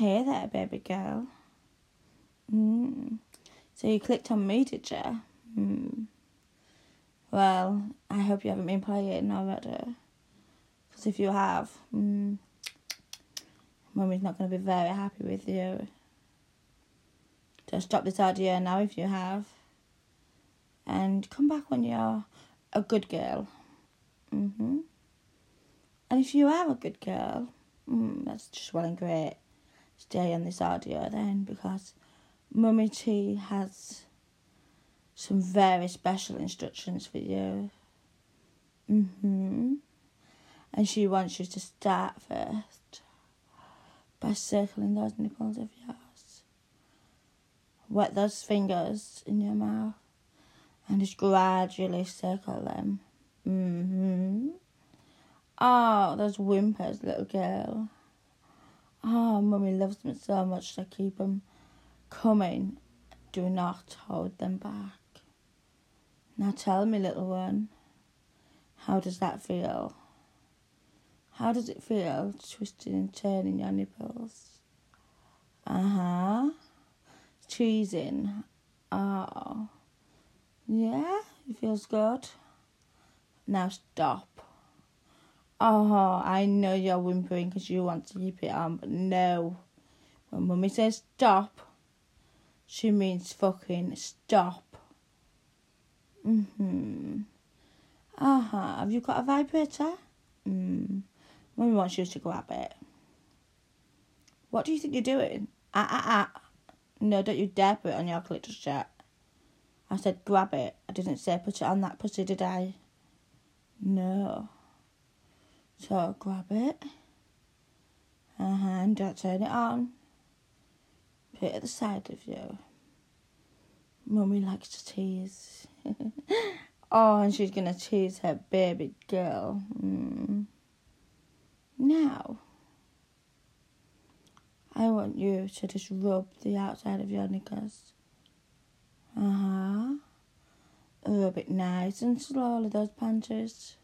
Hey there, baby girl. So you clicked on me, did you? Well, I hope you haven't been playing already. Because if you have, Mummy's not going to be very happy with you. So stop this audio now if you have. And come back when you're a good girl. And if you are a good girl, that's just well and great. Stay on this audio then, because Mummy T has some very special instructions for you. And she wants you to start first by circling those nipples of yours. Wet those fingers in your mouth and just gradually circle them. Oh, those whimpers, little girl. Oh, Mummy loves them so much, so keep them coming. Do not hold them back. Now tell me, little one, how does that feel? How does it feel, twisting and turning your nipples? Teasing. Oh. Yeah, it feels good. Now stop. Oh, I know you're whimpering because you want to keep it on, but no. When Mummy says stop, she means fucking stop. Have you got a vibrator? Mummy wants you to grab it. What do you think you're doing? No, don't you dare put it on your clitoris yet. I said grab it. I didn't say put it on that pussy, did I? No. So grab it. And don't turn it on. Put it at the side of you. Mummy likes to tease. Oh, and she's going to tease her baby girl. Now, I want you to just rub the outside of your knickers. Rub it nice and slowly, those panties.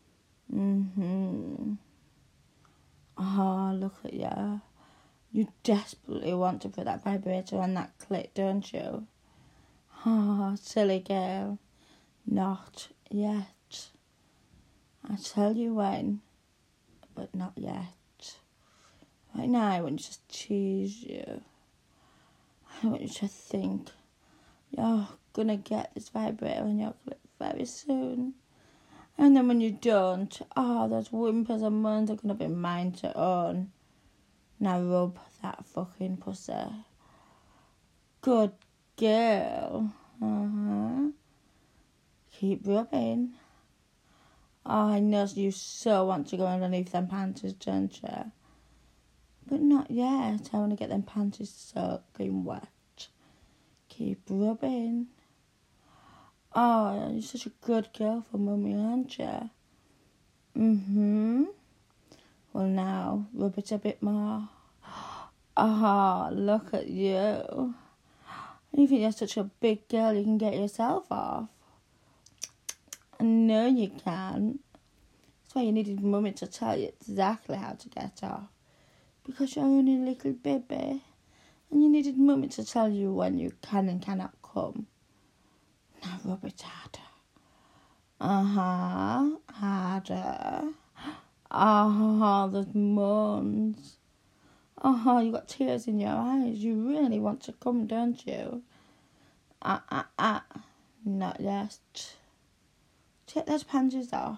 Oh, look at you. You desperately want to put that vibrator on that clit, don't you? Oh, silly girl. Not yet. I tell you when, but not yet. Right now, I want to just tease you. I want you to think you're gonna get this vibrator on your clit very soon. And then when you don't, those whimpers and moans are gonna be mine to own. Now rub that fucking pussy. Good girl. Keep rubbing. Oh, I know you so want to go underneath them panties, don't you? But not yet. I want to get them panties soaking wet. Keep rubbing. Oh, you're such a good girl for Mummy, aren't you? Well, now, rub it a bit more. Oh, look at you. You think you're such a big girl, you can get yourself off. I know you can. That's why you needed Mummy to tell you exactly how to get off. Because you're only a little baby. And you needed Mummy to tell you when you can and cannot come. Now rub it harder. Harder. Those moans. You got tears in your eyes. You really want to come, don't you? Not yet. Take those panties off.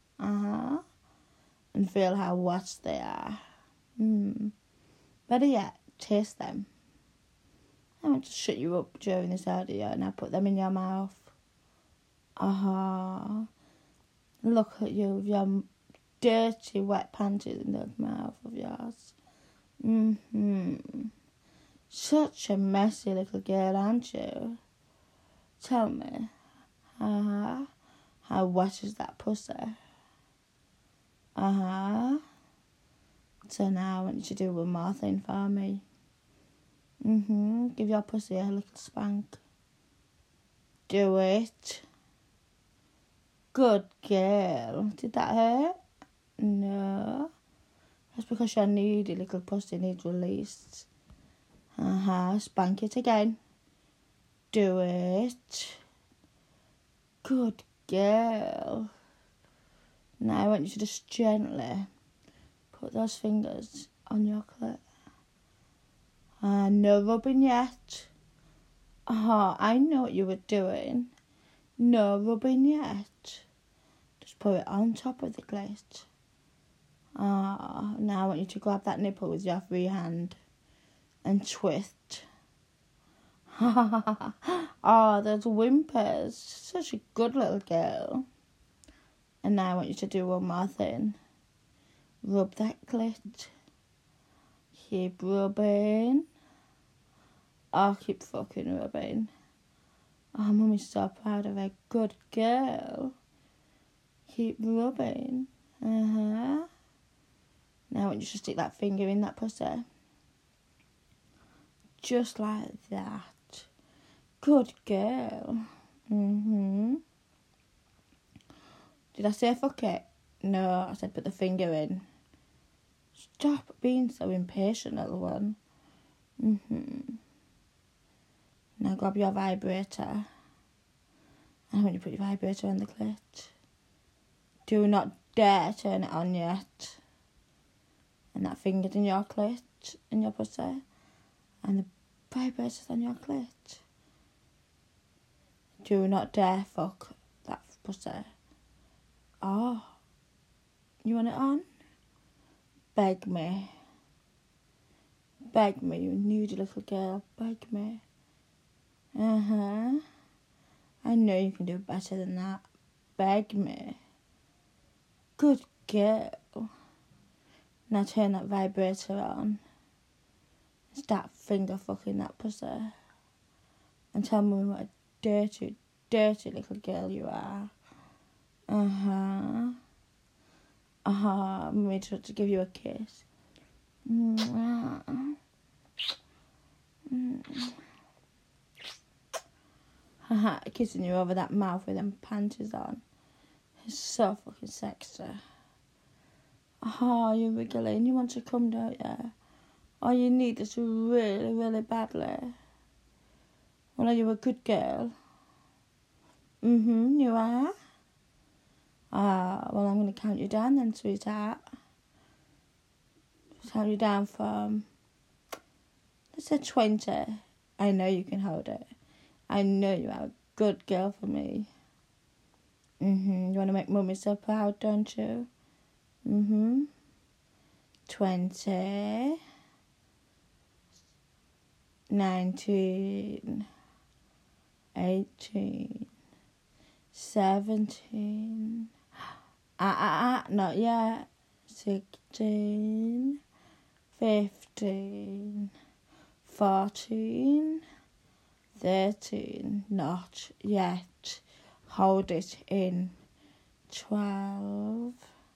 And feel how wet they are. Better yet, taste them. I want to shut you up during this audio and I put them in your mouth. Look at you with your dirty, wet panties in the mouth of yours. Such a messy little girl, aren't you? Tell me, how wet is that pussy? So now I want you to do one more thing for me. Give your pussy a little spank. Do it. Good girl. Did that hurt? No. That's because your needy little pussy needs released. Spank it again. Do it. Good girl. Now I want you to just gently put those fingers on your clit. No rubbing yet. I know what you were doing. No rubbing yet. Just put it on top of the clit. Now I want you to grab that nipple with your free hand and twist. Those whimpers. Such a good little girl. And now I want you to do one more thing. Rub that clit. Keep rubbing. Keep fucking rubbing. Mummy's so proud of her. Good girl. Keep rubbing. Now I want you to stick that finger in that pussy. Just like that. Good girl. Did I say fuck it? No, I said put the finger in. Stop being so impatient, little one. Now grab your vibrator. And when you put your vibrator on the clit, do not dare turn it on yet. And that finger's in your clit, in your pussy. And the vibrator's on your clit. Do not dare fuck that pussy. You want it on? Beg me. Beg me, you needy little girl. Beg me. I know you can do better than that. Beg me. Good girl. Now turn that vibrator on. Start finger fucking that pussy. And tell me what a dirty, dirty little girl you are. Made sure to give you a kiss. Kissing you over that mouth with them panties on. It's so fucking sexy. You're wiggling. You want to come, don't you? You need this really, really badly. Well, are you a good girl? You are? Well, I'm going to count you down then, sweetheart. Count you down from, let's say 20. I know you can hold it. I know you are a good girl for me. You want to make mummy so proud, don't you? 20. 19. 18. 17. Not yet. 16. 15. 14. 13. Not yet. Hold it in. 12.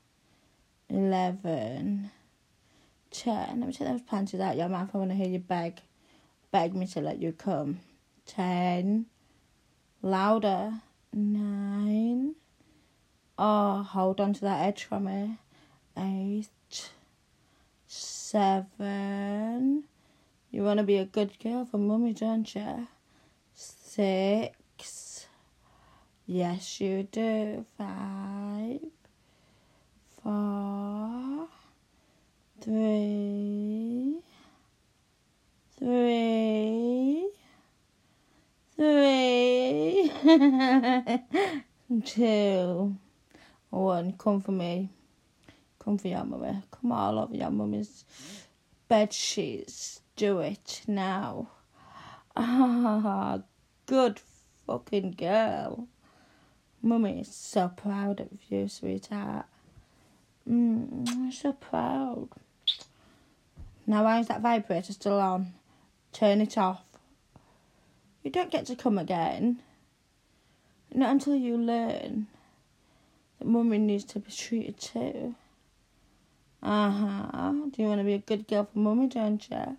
11. 10. Let me take those panties out your mouth. I want to hear you beg me to let you come. 10. Louder. 9. Hold on to that edge for me. 8. 7. You want to be a good girl for mummy, don't you? 6. Yes, you do. 5. 4. 3. 2. 1. Come for me. Come for your mummy. Come all over your mummy's bed sheets. Do it now. Good fucking girl. Mummy is so proud of you, sweetheart. I'm so proud. Now, why is that vibrator still on? Turn it off. You don't get to come again. Not until you learn that mummy needs to be treated too. Do you want to be a good girl for mummy, don't you?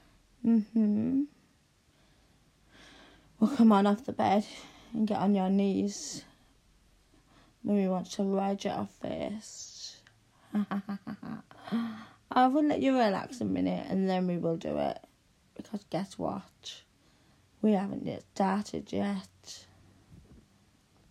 Well, come on off the bed and get on your knees. Mummy wants to ride your face. I will let you relax a minute and then we will do it. because guess what? We haven't yet started yet.